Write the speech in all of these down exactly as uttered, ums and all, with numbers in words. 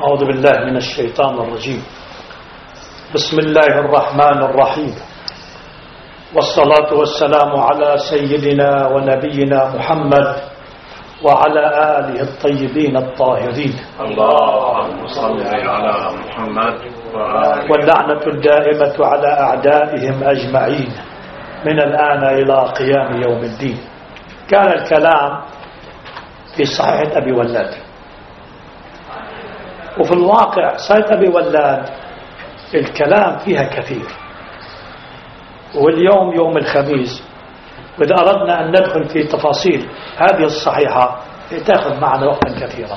أعوذ بالله من الشيطان الرجيم. بسم الله الرحمن الرحيم، والصلاة والسلام على سيدنا ونبينا محمد وعلى آله الطيبين الطاهرين. اللهم صل على محمد وآله. واللعنة الدائمة على أعدائهم أجمعين من الآن إلى قيام يوم الدين. كان الكلام في صحيح أبي ولاد، وفي الواقع صحيح أبي ولاد الكلام فيها كثير، واليوم يوم الخميس، وإذا أردنا أن ندخل في تفاصيل هذه الصحيحة تأخذ معنا وقتا كثيرا،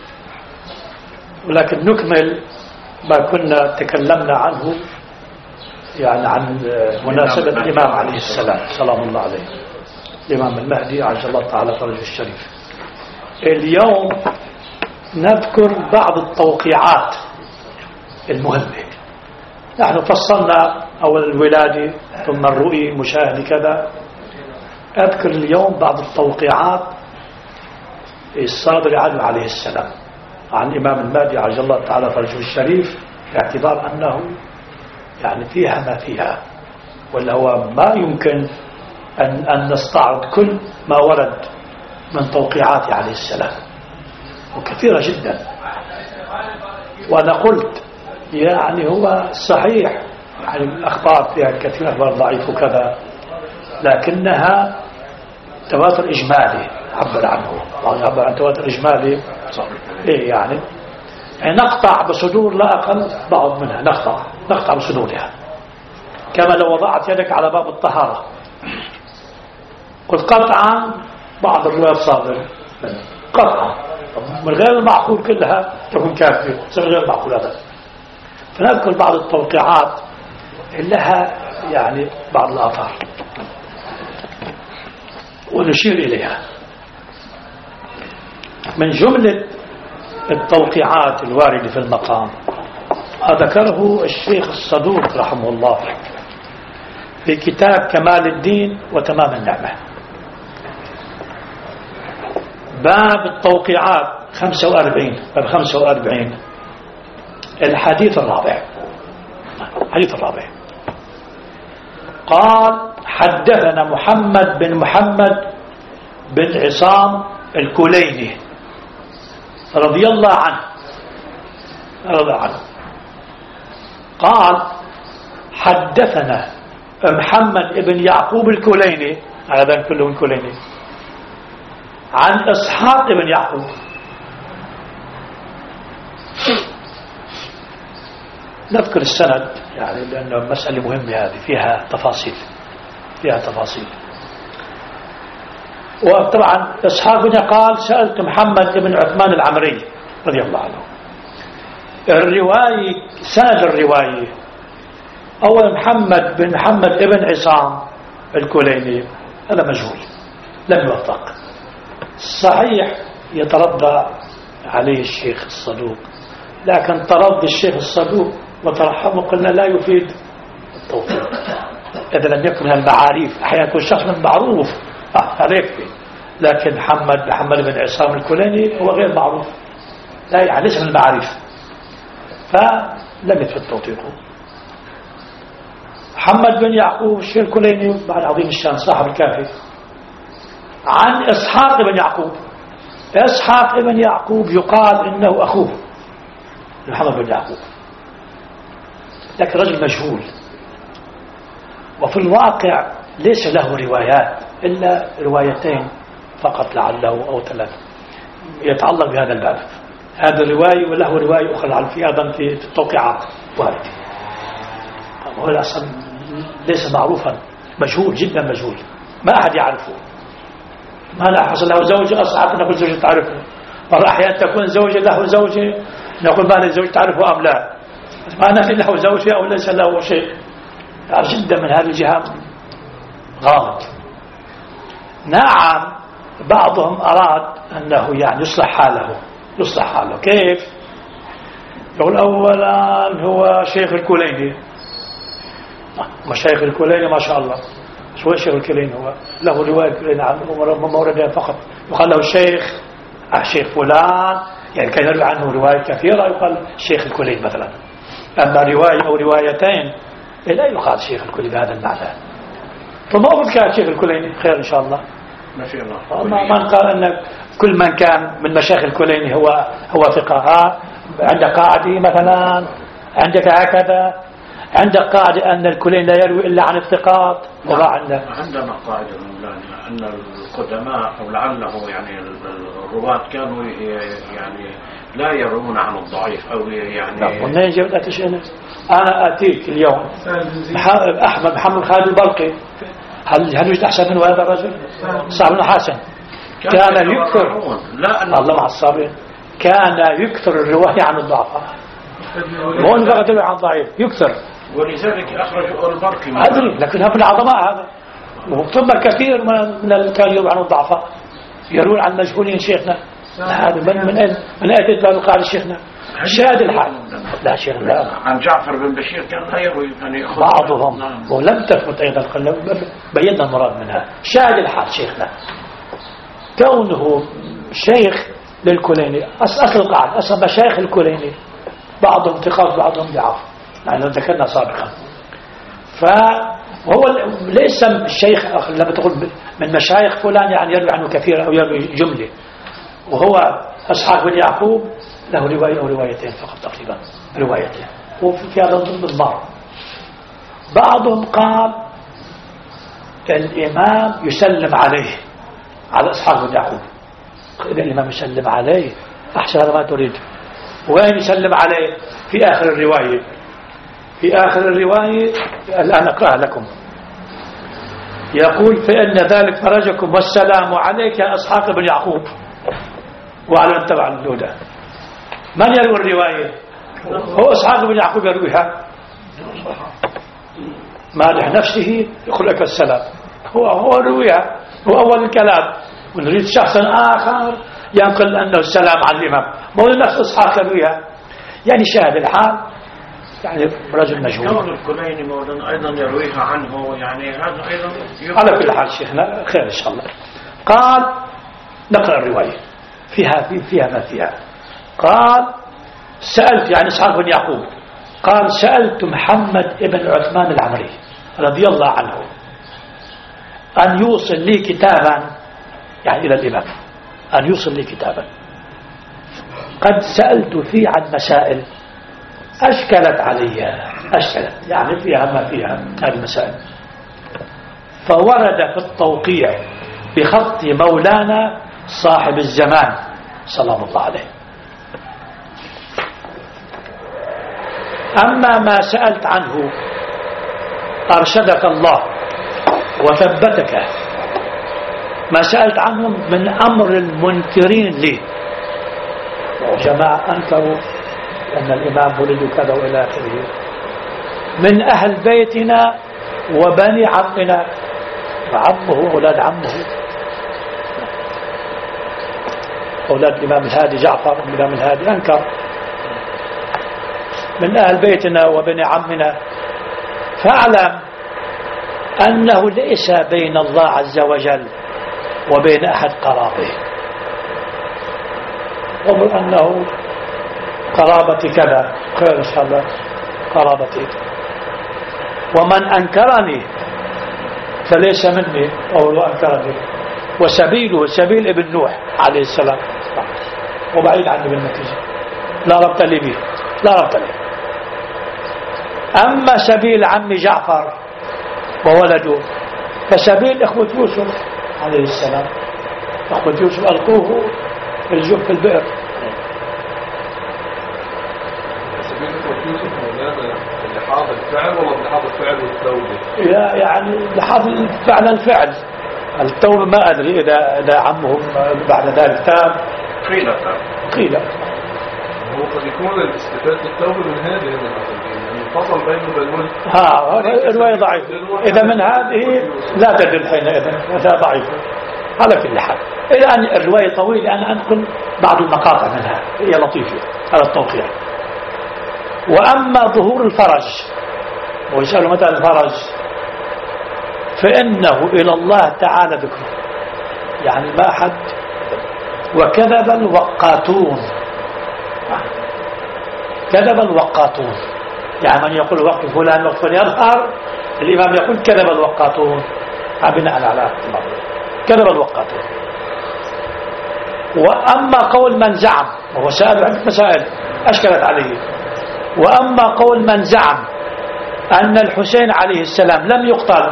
ولكن نكمل ما كنا تكلمنا عنه، يعني عن مناسبة الإمام عليه السلام سلام الله عليه، الإمام المهدي عجل الله تعالى فرجه الشريف. اليوم نذكر بعض التوقيعات المهمة. نحن فصلنا أول الولادة ثم الرؤية مشاهدة كذا. أذكر اليوم بعض التوقيعات الصادرة عنه عليه السلام عن الإمام المهدي عجل الله تعالى فرجه الشريف، باعتبار أنه يعني فيها ما فيها، ولا هو ما يمكن أن, أن نستعرض كل ما ورد من توقيعات عليه السلام، وكثيرة جدا. وأنا قلت يعني هو صحيح، يعني الأخبار فيها كثير أخبار ضعيف وكذا، لكنها تواتر إجمالي عبر عنه، عبر عن تواتر إجمالي. إيه يعني يعني نقطع بصدور لا أقل بعض منها، نقطع نقطع بصدورها، كما لو وضعت يدك على باب الطهارة قلت قطعا بعض الروايات صادر قطعا، من غير المعقول كلها تكون كافية، من غير المعقول هذا. فنذكر بعض التوقيعات لها يعني بعض الآثار ونشير إليها. من جملة التوقيعات الواردة في المقام ذكره الشيخ الصدوق رحمه الله في كتاب كمال الدين وتمام النعمة، باب التوقيعات خمسة وأربعين، باب خمسة وأربعين، الحديث الرابع. الحديث الرابع قال: حدثنا محمد بن محمد بن عصام الكليني رضي الله عنه رضي عنه قال: حدثنا محمد بن يعقوب الكليني، هذا كله الكليني، عن إسحاق بن يعقوب. نذكر السند يعني لأنه مسألة مهمة، هذه فيها تفاصيل فيها تفاصيل وطبعا إسحاق بن قال: سألت محمد بن عثمان العمري رضي الله عنه. الرواية سند الرواية أول محمد بن محمد بن عصام الكليني هذا مجهول لم يوثق. صحيح يترضى عليه الشيخ الصدوق، لكن ترضي الشيخ الصدوق وترحمه قلنا لا يفيد التوثيق إذا لم يكن من المعاريف. أحيانا يكون شخص من معروف هذا يكفي، لكن محمد محمد بن عصام الكليني هو غير معروف، لا يعني ليس من المعاريف، فلم يفيد توثيقه. محمد بن يعقوب الشيخ الكليني بعد عظيم الشان صاحب الكافي، عن إسحاق بن يعقوب. إسحاق بن يعقوب يقال إنه أخوه محمد بن يعقوب، لكن رجل مجهول، وفي الواقع ليس له روايات إلا روايتين فقط لعله أو ثلاثة يتعلق بهذا الباب. هذا الرواية وله رواية أخرى في أيضا في التوقيعات وارد. هو الأصل ليس معروفا، مجهول جدا مجهول، ما أحد يعرفه. ما لا حصل له زوجة أصحاب نقول زوجة تعرفه، مرة أحيانا تكون زوجة له زوجة نقول ما للزوج تعرفه أم لا، ما نفي له زوجة أو ليس له شيء. جدا من هذه الجهة غامض. نعم بعضهم أراد أنه يعني يصلح حاله يصلح حاله كيف؟ يقول أولا هو شيخ الكليني، مشايخ الكليني ما شاء الله، شو الشيخ الكليني هو له رواية الكليني عنه موردين فقط، يقال له الشيخ الشيخ فلان يعني كان يروي عنه رواية كثيرة يقال شيخ الكلين مثلا، أما رواية أو روايتين لا يقال شيخ الكلين بهذا المعنى. فما أقول كان شيخ الكلين خير إن شاء الله، ما في الله. ما من قال أن كل من كان من مشايخ الكلين هو هو ثقة. ها عندك قاعدة مثلا، عندك هكذا، عندك قاعدة أن الكلين لا يروي إلا عن الثقات. وما عندنا عندنا قاعدة أن القدماء أو لعله يعني الرواة كانوا يعني لا يروون عن الضعيف أو يعني. قلنا جبت شيء. أنا أتيك اليوم أحمد محمد خالد البلقي، هل هل يوجد أحسن منه هذا الرجل؟ صعب بن حسن كان يكثر، لا الله مع الصابرين، كان يكثر الرواية عن الضعفاء، مو فقط يروي عن ضعيف، يكثر. ولذلك أخرج البرقي أدري، لكن هذا من العظماء هذا. ثم كثير من من كان يروي عن الضعفاء، يروي عن مجهولين شيخنا. هذا من من أين من أين تدل قال شيخنا شاهد الحال. لا شيخ لا. عن جعفر بن بشير كان لا يروي يعني بعضهم ولم تثبت أيضا، بينا المراد منها. شاهد الحال شيخنا كونه شيخ للكليني، أصل القاعدة أصل مشايخ الكليني بعضهم ثقات بعضهم ضعاف، يعني ذكرنا سابقا. فهو ليس الشيخ لما تقول من مشايخ فلان يعني يروي عنه كثير أو يروي جملة، وهو أصحاب بن يعقوب له رواية أو روايتين فقط تقريبا، روايتين، وفي هذا الضمار. بعضهم قال الإمام يسلم عليه على أصحاب بن يعقوب، إذا الإمام يسلم عليه أحسن هذا ما تريد. وين يسلم عليه؟ في آخر الرواية، في آخر الرواية الآن أقرأها لكم. يقول فإن ذلك فرجكم والسلام عليك يا أصحاب بن يعقوب وعلى من تبع الهدى. من يروي الرواية؟ هو أصحاب بن يعقوب يرويها، مادح نفسه يقول لك السلام، هو هو يرويها، هو أول الكلام. ونريد شخصا آخر ينقل أنه السلام على الإمام، مو نفس أصحاب يرويها. يعني شاهد الحال يعني رجل مجهول. كون الكليني مولانا أيضا يرويها عنه، يعني هذا أيضا على كل حال شيخنا خير إن شاء الله. قال نقرأ الرواية فيها فيها ما فيها. قال سألت يعني إسحاق بن يعقوب قال سألت محمد بن عثمان العمري رضي الله عنه أن يوصل لي كتابا، يعني إلى الإمام أن يوصل لي كتابا قد سألت فيه عن مسائل أشكلت علي، أشكلت يعني فيها ما فيها هذه المسائل، فورد في التوقيع بخط مولانا صاحب الزمان سلام الله عليه. أما ما سألت عنه أرشدك الله وثبتك، ما سألت عنه من أمر المنكرين لي، جماعة أنكروا أن الإمام ولد كذا وإلى آخره، من أهل بيتنا وبني عمنا، عمه أولاد عمه، أولاد الإمام الهادي جعفر الإمام الهادي أنكر من أهل بيتنا وبني عمنا. فاعلم أنه ليس بين الله عز وجل وبين أحد قرابه، قل أنه قرابتي كذا خير إن شاء الله قرابتي، ومن أنكرني فليس مني أو أنكرني، وسبيله سبيل ابن نوح عليه السلام وبعيد عني بالنتيجة، لا ربط لي به لا ربط لي. أما سبيل عم جعفر وولده فسبيل إخوة يوسف عليه السلام، إخوة يوسف ألقوه في الجب في البئر. سبيل إخوة يوسف مولانا لحاظ الفعل ولا لحاظ الفعل والتوبة؟ يعني لحاظ فعل الفعل، التوبة ما أدري إذا إذا عمهم بعد ذلك تاب قيل تاب قيل. هو قد يكون الاستفادة التوبة من هذه يعني فصل بينه وبين ها الرواية ضعيف، إذا من هذه لا تدل حينئذ هذا ضعيف على كل حال. إلى أن الرواية طويلة أنا أنقل بعض المقاطع منها هي لطيفة على التوقيع. وأما ظهور الفرج ويسأل متى الفرج فإنه إلى الله تعالى ذكره، يعني ما أحد. وكذب الوقاتون كذب الوقاطون، يعني من يقول وقت فلان وقت فلان يظهر، الإمام يقول كذب الوقاطون بناء على اعتبار كذب الوقاطون. وأما قول من زعم، وهو سأل عدة مسائل أشكلت عليه، وأما قول من زعم أن الحسين عليه السلام لم يقتل،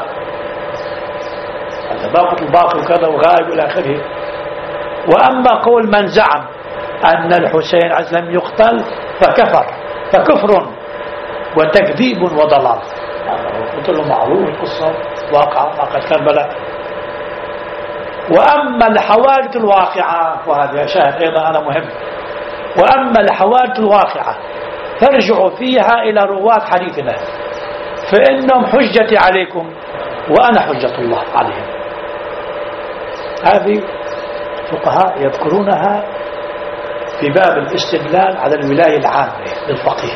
هذا باقة الباطل وكذا وغائب إلى آخره. وأما قول من زعم أن الحسين عليه السلام يقتل فكفر، فكفر وتكذيب وضلال. قلت له معروف القصة واقعة واقعة كربلاء. وأما الحوادث الواقعة، وهذا شاهد أيضا أنا مهم، وأما الحوادث الواقعة ترجع فيها إلى رواة حديثنا فإنهم حجتي عليكم وأنا حجة الله عليهم. هذه فقهاء يذكرونها في باب الاستدلال على الولاية العامة للفقيه،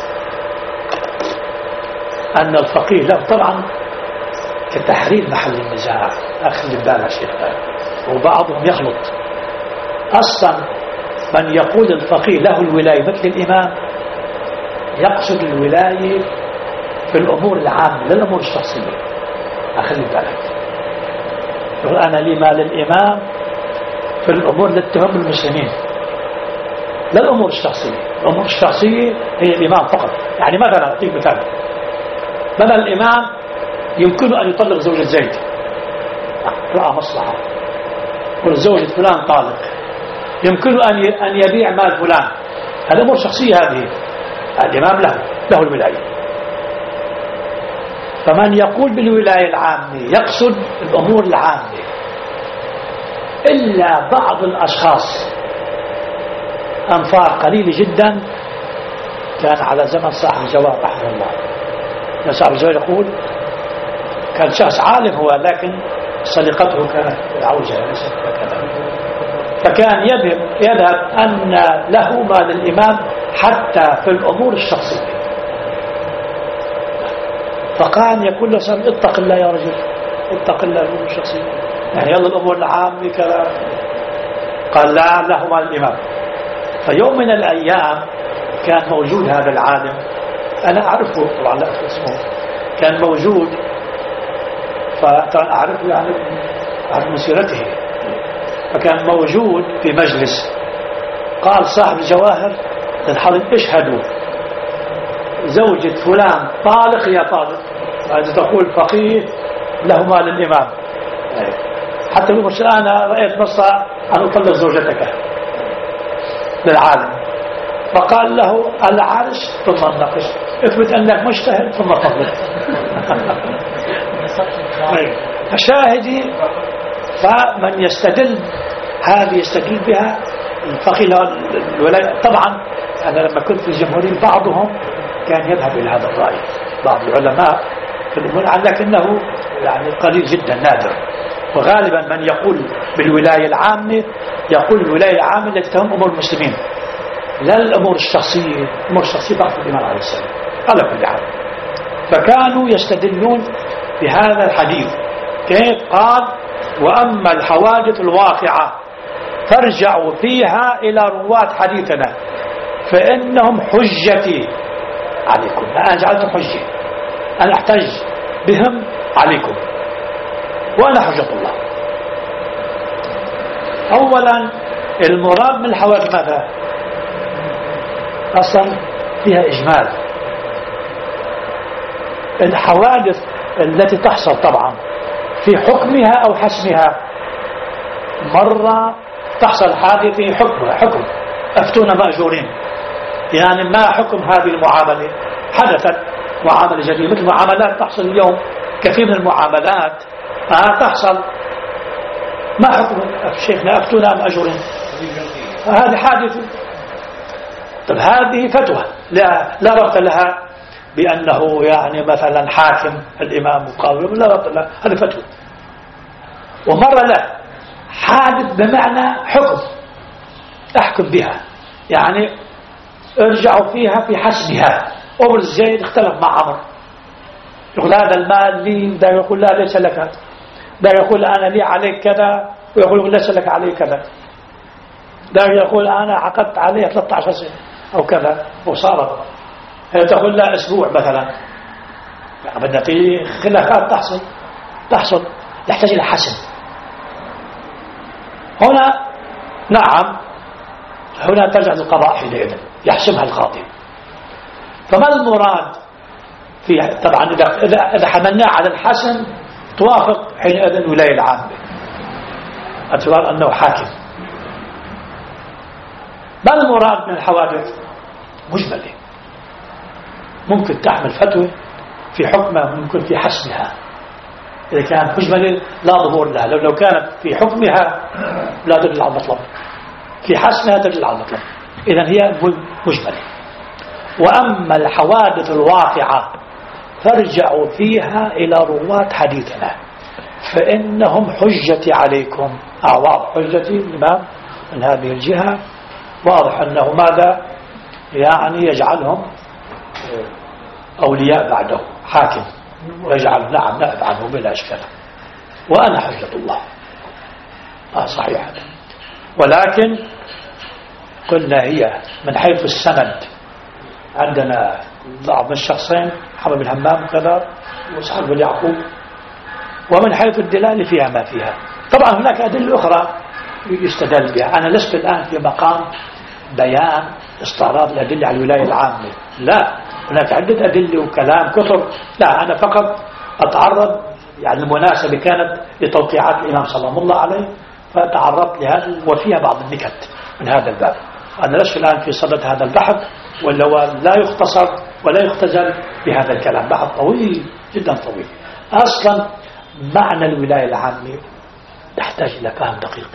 أن الفقيه له طبعا كتحرير محل النزاع. أخذ بالك شيخ، وبعضهم يخلط. أصلا من يقول الفقيه له الولاية مثل الإمام يقصد الولاية في الأمور العامة لا الأمور الشخصية. أخذ بالك، يقول أنا لي مال الإمام في الأمور التي تهم المسلمين لا الأمور الشخصية. الأمور الشخصية هي الإمام فقط. يعني مثلا أعطيك مثال، مثلا الإمام يمكنه أن يطلق زوجة زيد، رأى مصلحة، والزوجة فلان طالق، يمكنه أن يبيع مال فلان، هذه أمور شخصية. هذه الإمام له له الولاية. فمن يقول بالولاية العامة يقصد الأمور العامة، إلا بعض الأشخاص أنفار قليلة جدا كان على زمن صاحب الجواب رحمه الله. صاحب الجواب يقول كان شخص عالم هو، لكن سلقته كانت عوجة ليست كذا، فكان يذهب يذهب أن له مال الإمام حتى في الأمور الشخصية. فقال يقول له سلام اتق الله يا رجل، اتق الله الأمور الشخصية، يعني يلا الأمور العامة كذا. قال لا، له مال الإمام. فيوم من الأيام كان موجود هذا العالم، أنا أعرفه طبعا لا أعرف اسمه، كان موجود، فطبعا أعرفه يعني عن مسيرته. فكان موجود في مجلس، قال صاحب الجواهر للحضر اشهدوا زوجة فلان طالق يا طالق. هذا تقول فقيه له مال الإمام، حتى يقول أنا رأيت نصا أن أطلق زوجتك للعالم. فقال له العرش ثم النقش، اثبت أنك مجتهد ثم طلق. فشاهدي، فمن يستدل هذه يستدل بها الفقيه الولاية. طبعا أنا لما كنت في الجمهورية بعضهم كان يذهب إلى هذا الرأي، بعض العلماء في الأمور، لكنه يعني قليل جدا نادر. وغالبا من يقول بالولاية العامة يقول الولاية العامة التي تهم أمور المسلمين لا الأمور الشخصية. الأمور الشخصية فقط الإمام عليه السلام على كل حال. فكانوا يستدلون بهذا الحديث. كيف؟ قال وأما الحوادث الواقعة ترجع فيها إلى رواة حديثنا فإنهم حجتي عليكم. أنا جعلتهم حجة، أنا أحتج بهم عليكم وأنا حجة الله. أولا المراد من الحوادث ماذا؟ أصلا فيها إجمال. الحوادث التي تحصل طبعا في حكمها أو حسمها، مرة تحصل حادثة حكمها حكم أفتونا مأجورين، يعني ما حكم هذه المعاملة؟ حدثت معاملة جديدة، مثل معاملات تحصل اليوم، كثير من المعاملات آه تحصل، ما حكم شيخنا أفتونا مأجورين؟ هذه حادثة. طب هذه فتوى لا لا ربط لها بأنه يعني مثلا حاكم الإمام مقاوم، لا ربط لها، هذه فتوى. ومرة لا، حادث بمعنى حكم أحكم بها، يعني ارجعوا فيها في حسبها. أمر زيد اختلف مع عمر، يقول هذا المال لي، ده يقول لا ليس لك، ده يقول أنا لي عليك كذا، ويقول ليس لك علي كذا، ده يقول أنا عقدت عليه ثلاثة عشر سنة أو كذا وصارت تقول لا أسبوع مثلا، بدنا في خلافات تحصل تحصل يحتاج إلى حسم. هنا نعم هنا ترجع للقضاء حينئذ يحسمها القاضي. فما المراد في طبعا إذا إذا حملناه على الحسم توافق حينئذ الولاية العامة اعتبار أنه حاكم. ما المراد من الحوادث؟ مجملة، ممكن تحمل فتوى في حكمها، ممكن في حسمها. إذا كانت مجملة لا ظهور لها، لو لو كانت في حكمها لا تدل على المطلب، في حسمها تدل على المطلب. إذن هي مجملة. وأما الحوادث الواقعة فارجعوا فيها إلى رواة حديثنا فإنهم حجتي عليكم. أعوار حجتي الإمام من هذه الجهة واضح أنه ماذا يعني يجعلهم أولياء بعده حاكم ويجعل نعم نائب عنه بلا إشكال، وأنا حجة الله. آه صحيح. ولكن قلنا هي من حيث السند عندنا بعض الشخصين محمد بن همام كذا وإسحاق بن يعقوب، ومن حيث الدلالة فيها ما فيها. طبعا هناك أدلة أخرى يستدل بها. أنا لست الآن في مقام بيان استعراض الأدلة على الولاية العامة، لا، هناك عدة أدلة وكلام كثر، لا أنا فقط أتعرض يعني المناسبة كانت لتوقيعات الإمام صلى الله عليه فتعرضت لهذا وفيها بعض النكت من هذا الباب. أنا لست الآن في صدد هذا البحث ولا لا يختصر ولا يختزل بهذا الكلام، بحث طويل جدا طويل. أصلا معنى الولاية العامة تحتاج إلى فهم دقيق.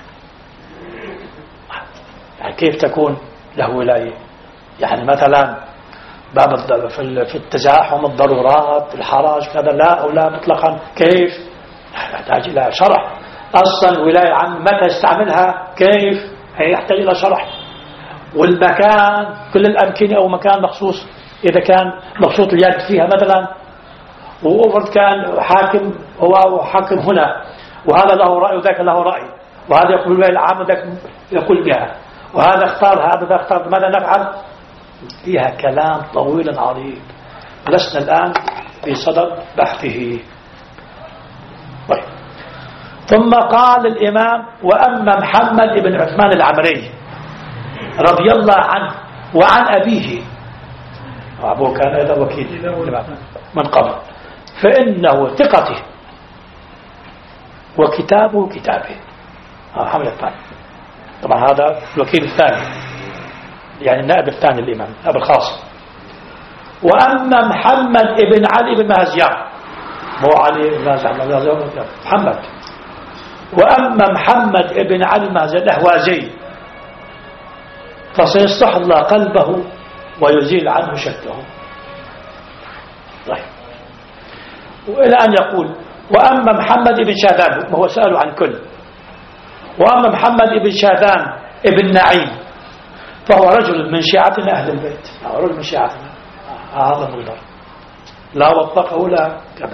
يعني كيف تكون له ولاية؟ يعني مثلا باب في التزاحم الضرورات الحراج كذا لا أو لا مطلقا، كيف؟ يحتاج إلى شرح. أصلا الولاية عامة متى يستعملها؟ كيف؟ هي يحتاج إلى شرح. والمكان كل الأمكنة أو مكان مخصوص، إذا كان مقصود اليد فيها مثلا وأفرض كان حاكم هو حاكم هنا وهذا له رأي وذاك له رأي، وهذا يقول الولاية العامة وذاك يقول بها، وهذا اختار هذا ذا اختار، ماذا نفعل؟ فيها كلام طويل عريض لسنا الآن في صدد بحثه. طيب. ثم قال الإمام وأما محمد بن عثمان العمري رضي الله عنه وعن أبيه، أبوه كان هذا وكيل من قبل، فإنه ثقته وكتابه كتابه. محمد الثاني طبعا هذا الوكيل الثاني يعني النائب الثاني الإمام النائب الخاص. وأما محمد بن علي بن مهزيان، مو علي بن مهزيان محمد، وأما محمد بن علي بن مهزيان الأهوازي فسيستحضر قلبه ويزيل عنه شكه. طيب. وإلى أن يقول وأما محمد بن شاذان، وهو سأل عن كل، وأما محمد بن شاذان ابن نعيم فهو رجل من شيعتنا أهل البيت، رجل من شيعتنا هذا منظر لا وطقه لا كذا.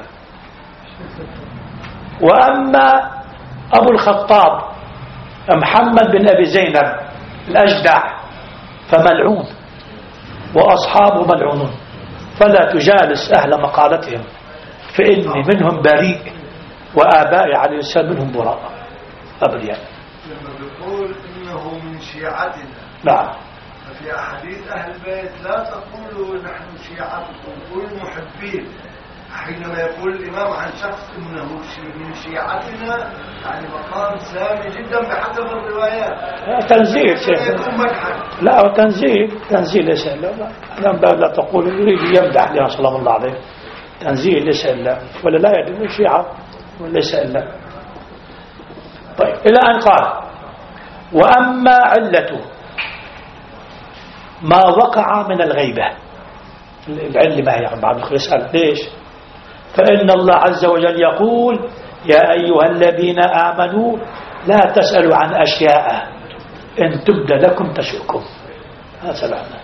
وأما أبو الخطاب محمد بن أبي زينب الأجدع فملعون وأصحابه ملعونون، فلا تجالس أهل مقالتهم فإني منهم بريء وآبائي عليه السلام منهم براء أبرياء. لما بيقول إنه من شيعتنا، نعم، ففي أحاديث أهل البيت لا تقولوا نحن شيعتكم، قولوا محبين. حينما يقول الإمام عن شخص إنه من شيعتنا يعني مقام سامي جدا بحسب الروايات. تنزيل شيخ، لا هو تنزيل تنزيل ليس إلا لا لا تقول يريد يمدح لنا صلى الله عليه، تنزيل ليس إلا ولا لا يدل شيعة وليس إلا. طيب إلى أن قال وأما علته ما وقع من الغيبة، العلة ما هي بعض الخلق يسأل ليش؟ فإن الله عز وجل يقول يا أيها الذين آمنوا لا تسألوا عن أشياء إن تبد لكم تسؤكم. هذا سبحانه.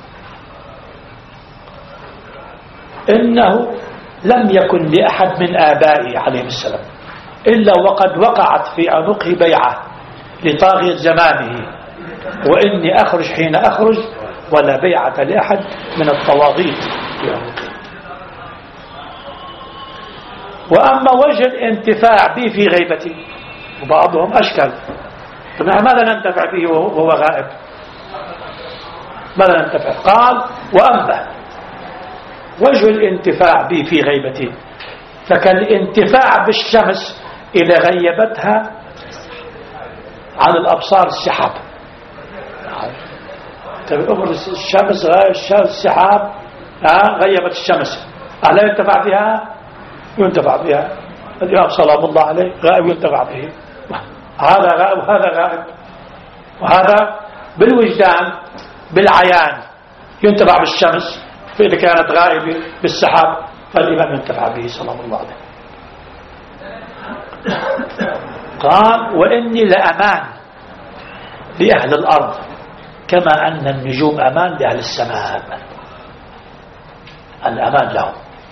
إنه لم يكن لأحد من آبائي عليهم السلام إلا وقد وقعت في عنقه بيعة لطاغية زمانه، وإني أخرج حين أخرج ولا بيعة لأحد من الطواغيت. وأما وجه الانتفاع به في غيبته، وبعضهم أشكل، ماذا ننتفع به وهو غائب؟ ماذا ننتفع؟ قال: وأما وجه الانتفاع به في غيبته فكالانتفاع بالشمس إذا غيبتها عن الأبصار السحاب. الشمس السحاب غيبت الشمس، ألا ينتفع بها؟ ينتفع بها. الإمام سلام الله عليه غائب ينتفع به، هذا غائب وهذا غائب، وهذا بالوجدان بالعيان ينتفع بالشمس، فإذا كانت غائبة بالسحاب فالإمام ينتفع به سلام الله عليه. قال: وإني لأمان لأهل الأرض كما أن النجوم أمان لأهل السماء، الأمان لهم.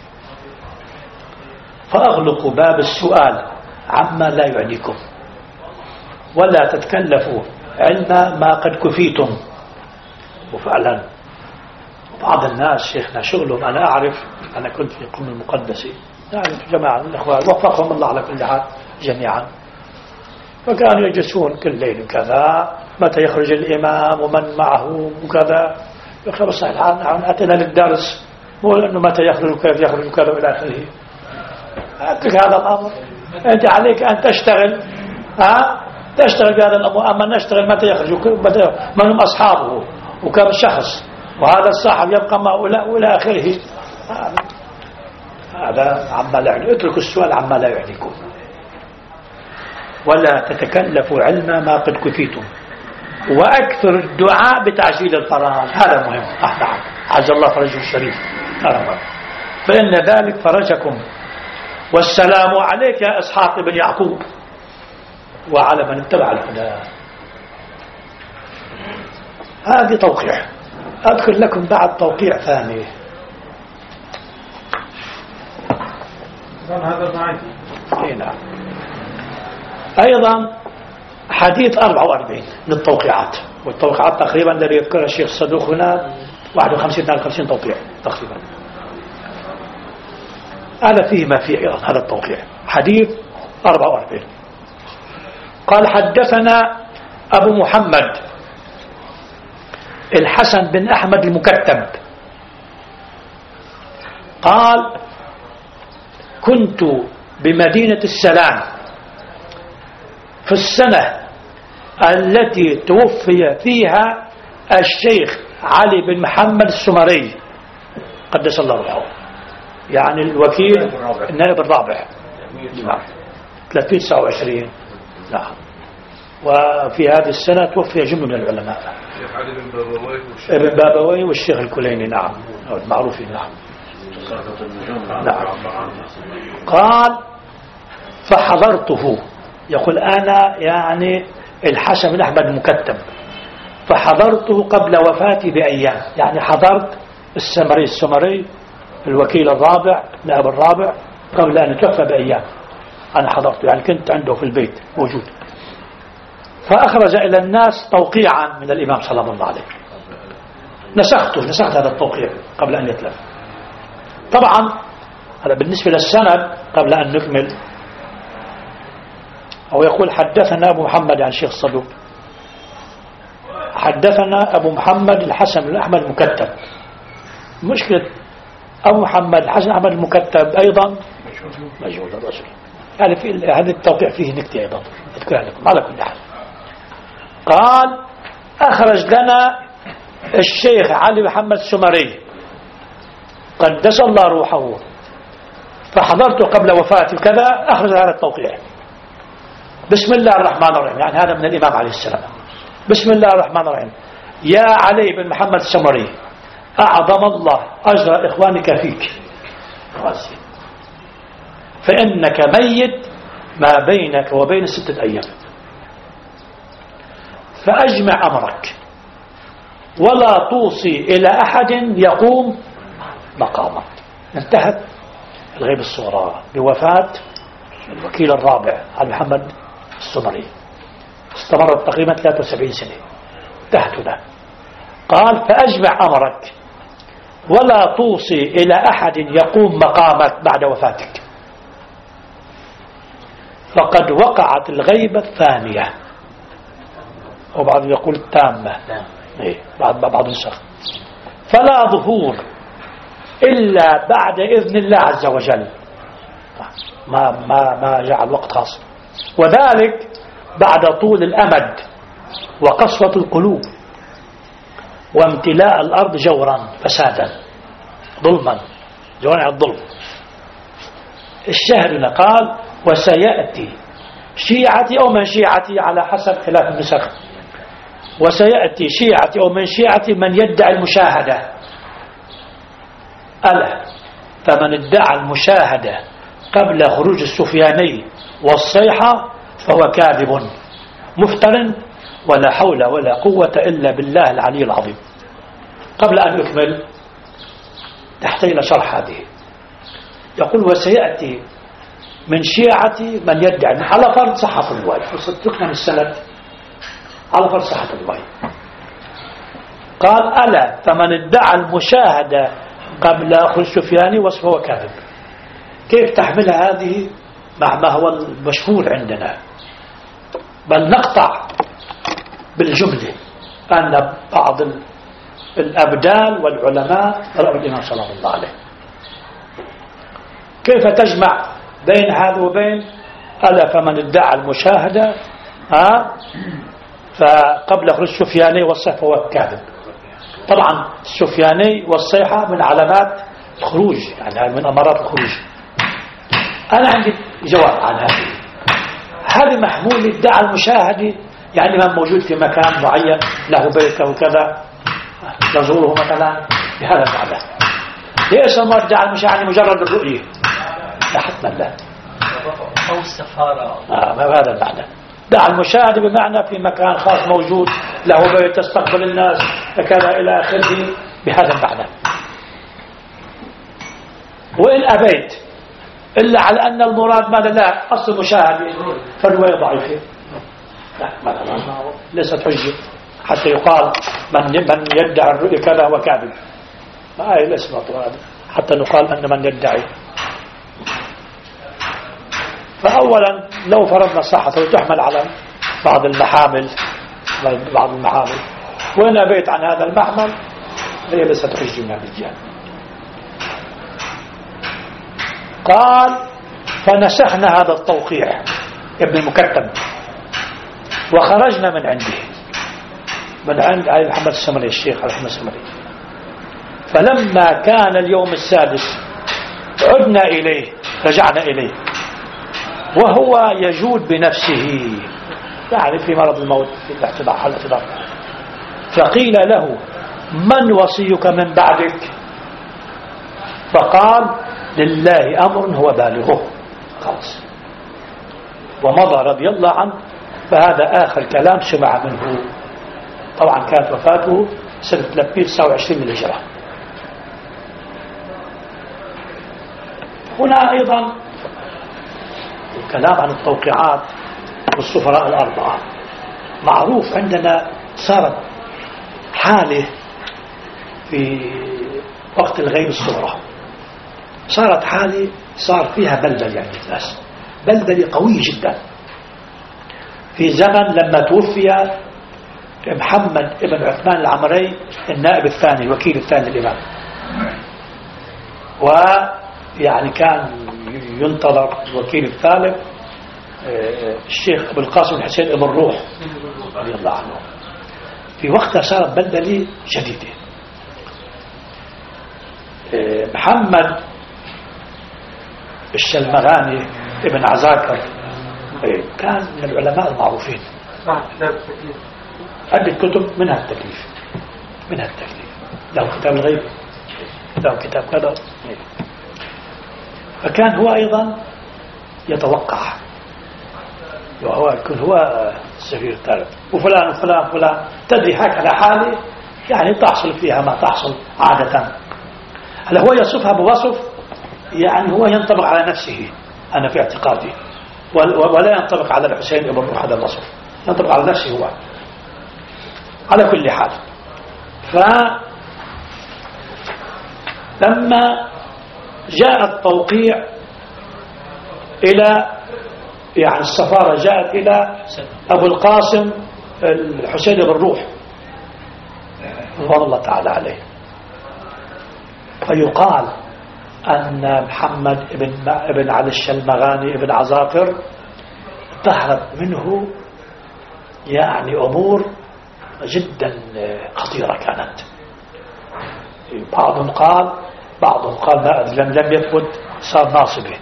فأغلقوا باب السؤال عما لا يعنيكم ولا تتكلفوا علم ما قد كفيتم. وفعلا بعض الناس شيخنا شغلهم، أنا أعرف، أنا كنت في قم المقدسة، أعرف جماعة من الإخوان وفقهم الله على كل حال جميعا، فكانوا يجلسون كل ليل كذا، متى يخرج الإمام ومن معه وكذا. خلاص الآن أتينا للدرس، مو أنه متى يخرج وكيف يخرج وكذا إلى آخره. أترك هذا الأمر، أنت عليك أن تشتغل، ها تشتغل بهذا الأمر. أما نشتغل متى يخرج من هم أصحابه وكم شخص، وهذا الصاحب يبقى معه إلى آخره. هذا عما لا يعني. اتركوا السؤال عما لا يعنيكم ولا تتكلفوا علم ما قد كفيتم وأكثر الدعاء بتعجيل الفرج. هذا مهم. نعم، عز الله فرجه الشريف، فإن ذلك فرجكم. والسلام عليك يا إسحاق بن يعقوب وعلى من اتبع الهدى. هذه توقيع. أذكر لكم بعد توقيع ثاني. هذا معي. نعم. أيضا حديث أربعة وأربعين من التوقيعات، والتوقيعات تقريبا الذي يذكرها الشيخ الصدوق هنا واحد وخمسين اثنين وخمسين توقيع تقريبا. هذا فيه ما فيه أيضا. هذا التوقيع حديث أربعة وأربعين. قال: حدثنا أبو محمد الحسن بن أحمد المكتب قال: كنت بمدينة السلام في السنة التي توفي فيها الشيخ علي بن محمد السمري قدس الله روحه، يعني الوكيل النائب الرابع، نعم، ثلاثمئة وتسعة وعشرين. نعم. وفي هذه السنة توفي جمع من العلماء، ابن بابوي والشيخ الكليني، نعم، المعروفين. نعم. نعم. قال: فحضرته، يقول أنا يعني الحسن بن أحمد المكتب، فحضرته قبل وفاتي بأيام، يعني حضرت السمري السمري الوكيل الرابع نائب الرابع قبل أن يتوفى بأيام، أنا حضرته، يعني كنت عنده في البيت موجود. فأخرج إلى الناس توقيعا من الإمام سلام الله عليه، نسخته نسخت هذا التوقيع قبل أن يتلف. طبعا هذا بالنسبة للسند قبل أن نكمل. أو يقول: حدثنا أبو محمد عن شيخ الصدوق، حدثنا أبو محمد الحسن بن أحمد المكتب. مشكلة أبو محمد الحسن أحمد المكتب أيضا مجهول الرجل، يعني في هذا التوقيع فيه نكتة أيضا أذكرها لكم على كل حال. قال: أخرج لنا الشيخ علي محمد السمري قدس الله روحه، فحضرته قبل وفاته كذا، أخرج هذا التوقيع. بسم الله الرحمن الرحيم، يعني هذا من الإمام عليه السلام. بسم الله الرحمن الرحيم. يا علي بن محمد السمري، أعظم الله أجر إخوانك فيك، فإنك ميت ما بينك وبين ستة أيام، فأجمع أمرك ولا توصي إلى أحد يقوم مقامك. انتهت الغيب الصغرى بوفاة الوكيل الرابع علي محمد السمري، استمرت تقريبا ثلاثة وسبعين سنة، انتهت هنا. قال فأجمع أمرك ولا توصي إلى أحد يقوم مقامك بعد وفاتك، فقد وقعت الغيبة الثانية، وبعض يقول التامة، إيه بعد بعض نسخ، فلا ظهور إلا بعد إذن الله عز وجل، ما ما ما جعل وقت خاص، وذلك بعد طول الأمد وقسوة القلوب وامتلاء الأرض جورا فسادا ظلما، جوانع الظلم. الشهر قال وسيأتي شيعتي أو من شيعتي على حسب خلاف النسخ، وسيأتي شيعتي أو من شيعتي من يدعي المشاهدة. ألا فمن ادعى المشاهدة قبل خروج السفياني والصيحة فهو كاذب مفتر، ولا حول ولا قوة إلا بالله العلي العظيم. قبل أن أكمل تحتاج إلى شرح هذه. يقول وسيأتي من شيعتي من يدعي على فرض صحة الرواية، وصدقنا من السند على فرض صحة الرواية. قال ألا فمن ادعى المشاهدة قبل خروج السفياني وصفه كاذب. كيف تحملها هذه مع ما هو المشهور عندنا؟ بل نقطع بالجملة أن بعض الأبدال والعلماء رأوا الإمام صلى الله عليه. كيف تجمع بين هذا وبين ألا فمن ادعى المشاهدة ها فقبل خروج السفياني والصيحة فهو كاذب؟ طبعا السفياني والصيحة من علامات الخروج، يعني من أمارات الخروج. أنا عندي جواب عن هذه. هذه محمول ادعى المشاهدة يعني من موجود في مكان معين له بيت أو كذا يزوره مثلا بهذا المعنى. ليس ما ادعى المشاهدة مجرد الرؤية، لا حتما لا، أو السفارة آه ما هذا المعنى. دع المشاهدة بمعنى في مكان خاص موجود له بيت تستقبل الناس كذا إلى آخره بهذا المعنى. وإن أبيت إلا على أن المراد ماذا لا أصل مشاهدة فالرواية ضعيفة، لا ما ليست حجة حتى يقال من من يدعي الرؤية كذا وكاذب، ما هي ليس مطلوب حتى نقال أن من يدعي. فأولا لو فرضنا صحته تحمل على بعض المحامل بعض المحامل وإن أبيت عن هذا المحمل هي ليست حجة من هذه الجهة. قال فنسخنا هذا التوقيع ابن المكتب وخرجنا من عنده، من عند علي محمد السمري الشيخ علي محمد السمري. فلما كان اليوم السادس عدنا إليه، رجعنا إليه وهو يجود بنفسه، يعني في مرض الموت في الاحتضار حال الاحتضار. فقيل له من وصيك من بعدك؟ فقال لله أمر هو بالغه، خلاص ومضى رضي الله عنه. فهذا آخر كلام سمع منه. طبعا كانت وفاته سنة ثلاثمئة وتسعة وعشرين من الهجرة. هنا أيضا الكلام عن التوقيعات والسفراء الأربعة. معروف عندنا صارت حالة في وقت الغيب الصغرى، صارت حالة صار فيها بلبل، يعني الناس بلبل قوي جدا. في زمن لما توفي محمد ابن عثمان العمري النائب الثاني الوكيل الثاني للإمام، ويعني كان ينتظر الوكيل الثالث الشيخ أبو القاسم الحسين ابن الروح رضي الله عنه. في وقتها صارت بلبلة شديدة. محمد الشلمغاني ابن عزاكر كان من العلماء المعروفين، عدة كتب منها التكليف منها التكليف له كتاب الغيب، له كتاب كذا. فكان هو أيضا يتوقع، وهو يكون هو السفير الثالث وفلان وفلان فلان، تدري هكذا حالة يعني تحصل فيها ما تحصل عادة. هل هو يصفها بوصف يعني هو ينطبق على نفسه أنا في اعتقادي، ولا ينطبق على الحسين ابن روح هذا الوصف، ينطبق على نفسه هو على كل حال. فلما جاء التوقيع إلى يعني السفارة جاءت إلى أبو القاسم الحسين بن روح رضي الله تعالى عليه، فيقال أن محمد بن بن علي الشلمغاني بن عزاقر ظهرت منه يعني أمور جدا خطيرة كانت. بعضهم قال بعضهم قال ما لم لم يثبت صار ناصبه.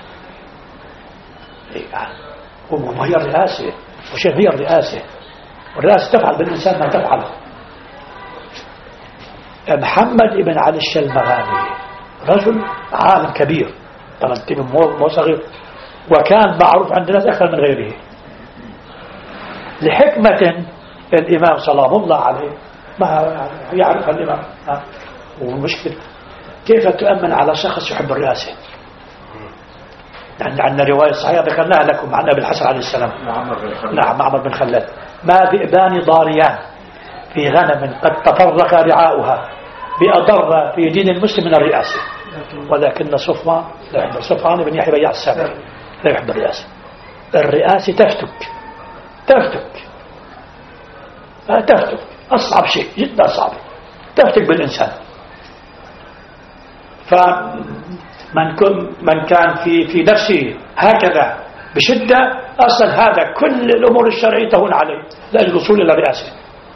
يعني وهي الرئاسة وش هي الرئاسة، والرئاسة تفعل بالإنسان ما تفعل. محمد بن علي الشلمغاني رجل عالم كبير طبعا مو صغير، وكان معروف عند الناس أكثر من غيره لحكمة الإمام سلام الله عليه ما يعرف الإمام. ومشكلة كيف تؤمن على شخص يحب الرئاسة؟ يعني عندنا رواية صحيحة ذكرناها لكم عن أبي الحسن عليه السلام. نعم معمر بن خلاد: ما ذئبان ضاريان في غنم قد تفرق رعاؤها بأضر في دين المسلم من الرئاسة، ولكن صفوان لا يحب صفوان بن يحيى بياع السابق لا يحب الرئاسة. الرئاسة تفتك تفتك تفتك أصعب شيء جدا صعب، تفتك بالإنسان. فمن من كان في في نفسه هكذا بشدة أصلا هذا كل الأمور الشرعية تهون عليه لا الوصول إلى الرئاسة.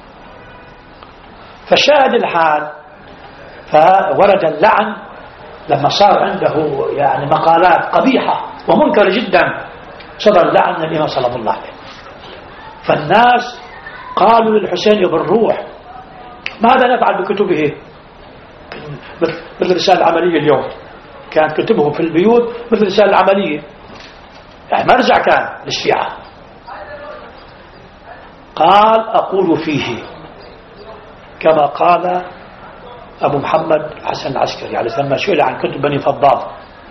فشاهد الحال فورد اللعن لما صار عنده يعني مقالات قبيحة ومنكرة جدا، صدر اللعن من الإمام صلى الله عليه وسلم. فالناس قالوا للحسين بن روح: ماذا نفعل بكتبه؟ مثل الرسالة العملية اليوم كانت كتبهم في البيوت مثل الرسالة العملية، يعني مرجع كان للشيعة. قال: أقول فيه كما قال أبو محمد حسن العسكري يعني لما سئل عن كتب بني فضال: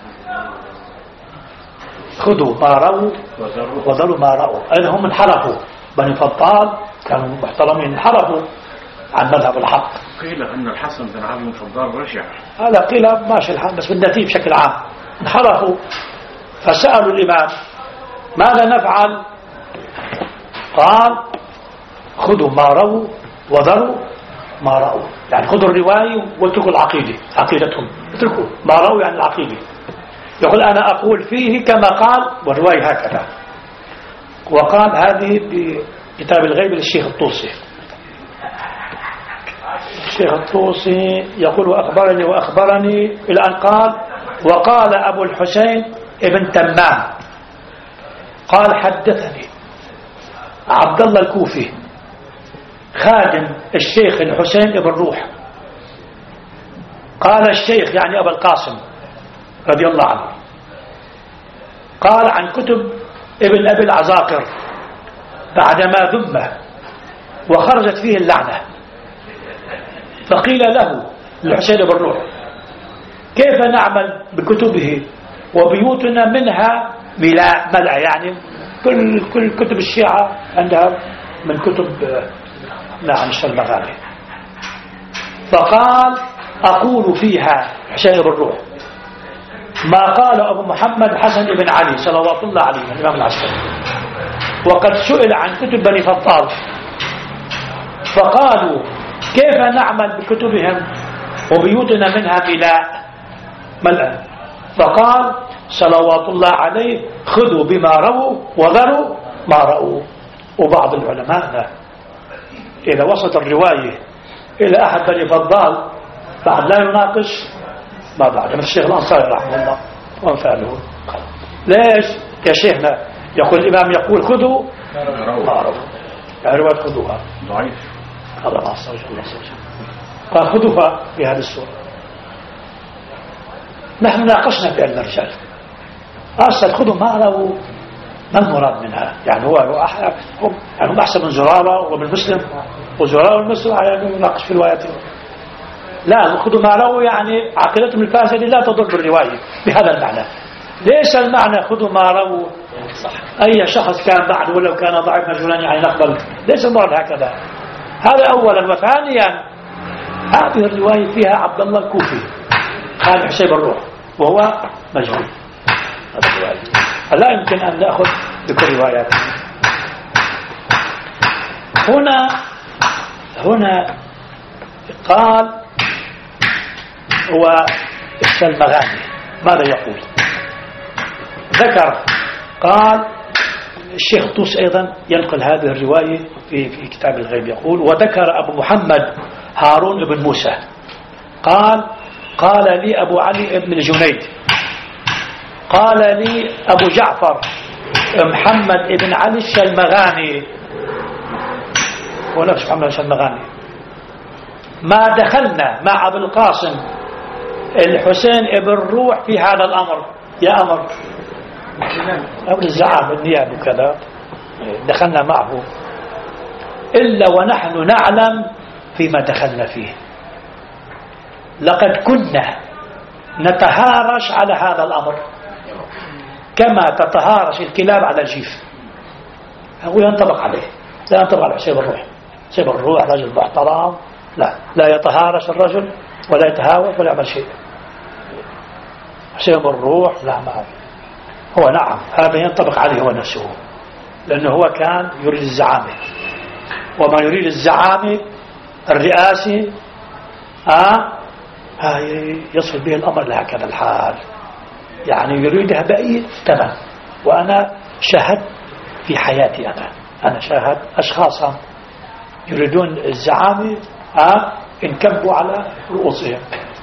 خذوا ما رأوا وذروا ما رأوا. أين هم انحرفوا؟ بني فضال كانوا محترمين انحرفوا عن مذهب الحق. قيل أن الحسن بن علي بن فضال رجع، هذا قيل ماشي الحال، بس بالنتيجة بشكل عام انحرفوا. فسألوا الإمام: ماذا نفعل؟ قال: خذوا ما رأوا وذروا ما رأوا، يعني خذوا الرواية واتركوا العقيدة عقيدتهم، اتركوا ما رأوا يعني العقيدة. يقول: أنا أقول فيه كما قال، والرواية هكذا. وقال هذه بكتاب الغيب للشيخ الطوسي. الشيخ الطوسي يقول: وأخبرني وأخبرني إلى أن قال: وقال أبو الحسين ابن تمام قال: حدثني عبد الله الكوفي خادم الشيخ الحسين ابن روح، قال الشيخ يعني أبو القاسم رضي الله عنه، قال عن كتب ابن أبي العزاقر بعدما ذمه وخرجت فيه اللعنة، فقيل له للحسين بن روح: كيف نعمل بكتبه وبيوتنا منها ملاء ملأ، يعني كل كل كتب الشيعة عندها من كتب نعم الشلمغاني. فقال: أقول فيها حسين بن روح ما قال أبو محمد حسن بن علي صلوات الله عليه الإمام العسكري، وقد سئل عن كتب بني فضال فقالوا: كيف نعمل بكتبهم وبيوتنا منها ملاء ملأ؟ فقال صلوات الله عليه: خذوا بما رووا وذروا ما رأوا. وبعض العلماء إذا وصلت الرواية إلى أحد بني فضال بعد لا يناقش ما بعد، مثل الشيخ الأنصاري رحمه الله وأمثاله. ليش يا شيخنا؟ يقول الإمام يقول: خذوا ما رأوا، يعني رواية خذوها ضعيف. هذا ما أصلا الله سبحانه قال: خذوها بهذه الصورة. نحن ناقشنا بأن الرجال أرسل خذوا ما رأوا، ما المراد منها؟ يعني هو هم يعني هم أحسن من زرارة ومن مسلم، وزرارة والمسلم يعني نناقش في الروايات. لا، خذوا ما رأوا يعني عقيدتهم الفاسدة لا تضر بالرواية بهذا المعنى. ليس المعنى خذوا ما رأوا أي شخص كان بعد ولو كان ضعيف مجهولا يعني نقبل، ليس المراد هكذا. هذا أولا. وثانيا هذه الرواية فيها عبد الله الكوفي خالد حسين الروح وهو مجهول. لا يمكن أن نأخذ بكل روايات. هنا هنا قال هو السلمغاني ماذا يقول؟ ذكر قال الشيخ طوس أيضا ينقل هذه الرواية في في كتاب الغيب، يقول وذكر أبو محمد هارون بن موسى قال قال لي أبو علي بن الجنيد قال لي أبو جعفر محمد بن علي السلمغاني هو نفس محمد السلمغاني ما دخلنا مع أبو القاسم الحسين بن روح في هذا الأمر يا أمر أمر الزعام النياب وكذا دخلنا معه إلا ونحن نعلم فيما دخلنا فيه لقد كنا نتهارش على هذا الأمر كما تتهارش الكلاب على الجيف. هو ينطبق عليه لا ينطبق على حسين الروح. حسين الروح رجل محترم لا لا يتهارش الرجل ولا يتهاوش ولا يعمل شيء. حسين الروح لا ما هو نعم هذا ينطبق عليه هو نفسه لأنه هو كان يريد الزعامة وما يريد الزعامة الرئاسي ها آه يصل به الأمر لهكذا الحال يعني يريدها بأي تمام. وأنا شاهدت في حياتي أنا أنا شاهد أشخاصا يريدون الزعامة ها انكبوا على رؤوسهم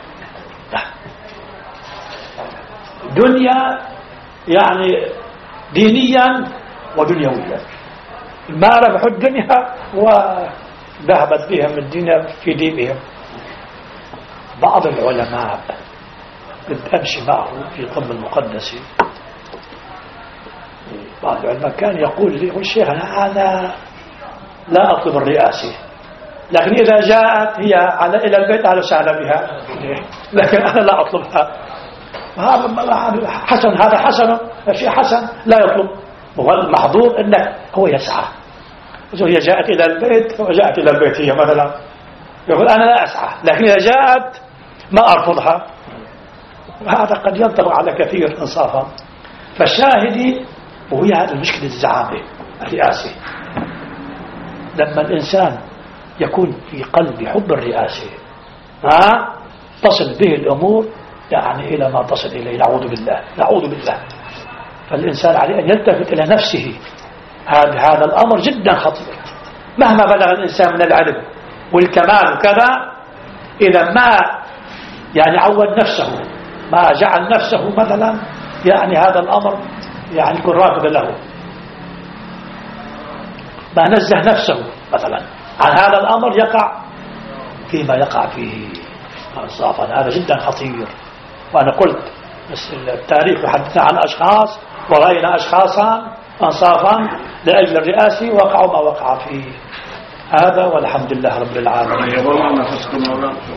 دنيا يعني دينيا ودنيويا ما ربحوا الدنيا وذهبت بهم الدنيا في دينهم. بعض العلماء كنت أمشي معه في قم المقدسي بعض العلماء كان يقول لي والشيخ أنا لا أطلب الرئاسة لكن إذا جاءت هي على إلى البيت أهلا وسهلا بها لكن أنا لا أطلبها. هذا حسن هذا حسن شيء حسن لا يطلب. هو المحظوظ أنه هو يسعى هي جاءت إلى البيت وجاءت إلى البيت هي مثلا يقول أنا لا أسعى لكن إذا جاءت ما أرفضها. وهذا قد ينطبق على كثير إنصافا. فالشاهدي وهي هذا المشكلة الزعامة الرئاسي لما الإنسان يكون في قلب حب الرئاسة ها تصل به الأمور يعني إلى ما تصل إليه نعوذ بالله نعوذ بالله. فالإنسان عليه أن يلتفت إلى نفسه. هذا هذا الأمر جدا خطير مهما بلغ الإنسان من العلم والكمال وكذا إذا ما يعني عود نفسه ما جعل نفسه مثلا يعني هذا الأمر يعني يكون راغبا له ما نزه نفسه مثلا عن هذا الأمر يقع فيما يقع فيه انصافا. هذا جدا خطير. وأنا قلت بس التاريخ يحدثنا عن أشخاص ورأينا أشخاصا انصافا لأجل الرئاسة وقعوا ما وقع فيه. هذا والحمد لله رب العالمين.